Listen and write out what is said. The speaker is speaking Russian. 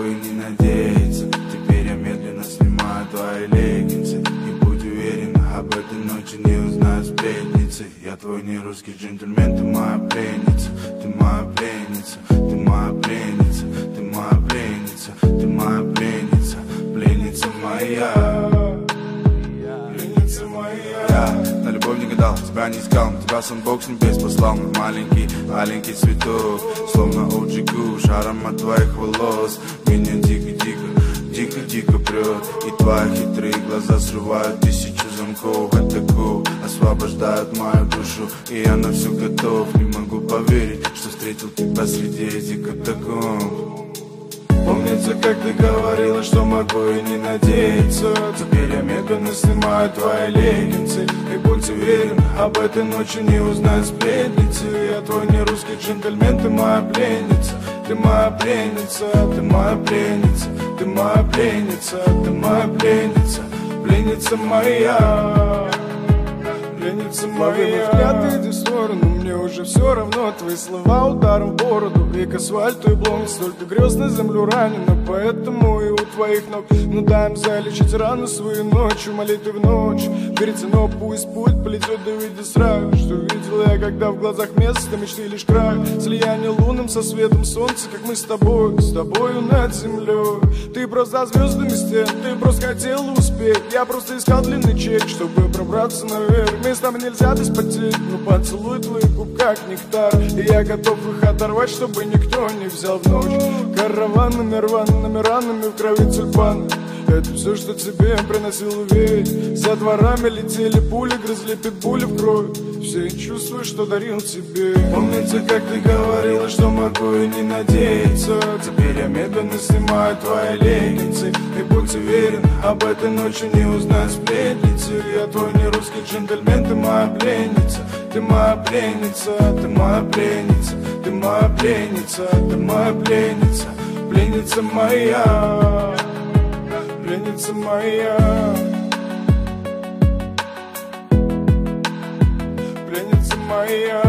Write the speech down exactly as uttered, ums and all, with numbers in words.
и не надеяться. Теперь я медленно снимаю твои леггинсы. И будь уверен, об этой ночи не узнают сплетницы. Я твой не русский джентльмен, ты моя пленница. Ты моя пленница, ты моя пленница. Ты моя пленница, ты моя пленница. Пленница моя, пленница моя. Я на любовь не гадал, тебя не искал. Тебя сам Бог с небес послал. Мой маленький, маленький цветок, словно о джи куш, аромат твоих волос меня дико-дико, дико-дико прет. И твои хитрые глаза срывают тысячу замков. Атаку освобождают мою душу, и я на все готов. Не могу поверить, что встретил тебя среди этих катакомб. Помнится, как ты говорила, что могу и не надеяться. Теперь я медленно снимаю твои леггинсы. И будь уверен, об этой ночи не узнают сплетницы. Я твой не русский джентльмен, ты моя пленница. Ты моя пленница, ты моя пленница. Ты моя пленница, ты моя пленница. Пленница моя, пленница моя. Взгляд иди в сторону, мне уже все равно. Твои слова ударом в бороду, и к асфальту и блом. Столько грез на землю ранено, поэтому и у твоих ног. Ну дай им залечить рану свою ночью, молитвы в ночь. Верится, пусть путь полетит, да выйдет сразу. Что видел я, когда в глазах место мечты лишь край. Слияние лунным со светом солнца, как мы с тобой, с тобою над землей. Ты просто звездами стен, ты просто хотел успеть. Я просто искал длинный чек, чтобы пробраться наверх. Мы с тобой нельзя без потерь, но поцелуй твоих губ как нектар. И я готов их оторвать, чтобы никто не взял в ночь. Караванами, рваными ранами в крови тюльпаны. Это все, что тебе приносил уверен. За дворами летели пули, грызли питбули в кровь. Все чувства, что дарил тебе. Помнится, как ты говорила, что могу и не надеяться. Теперь я медленно снимаю твои леггинсы. И будь уверен, об этой ночи не узнают сплетницы. Я твой не русский джентльмен, ты моя пленница. Ты моя пленница, ты моя пленница. Ты моя пленница, ты моя пленница. Пленница моя, пленница моя, пленница моя.